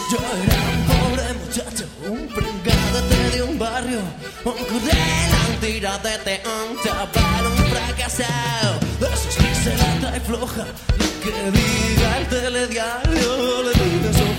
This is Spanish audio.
Yo era un pobre muchacho, un pringadete de un barrio, un cruel tiradete, un chaval, un fracasado, de esos que se la trae floja, lo que diga el telediario.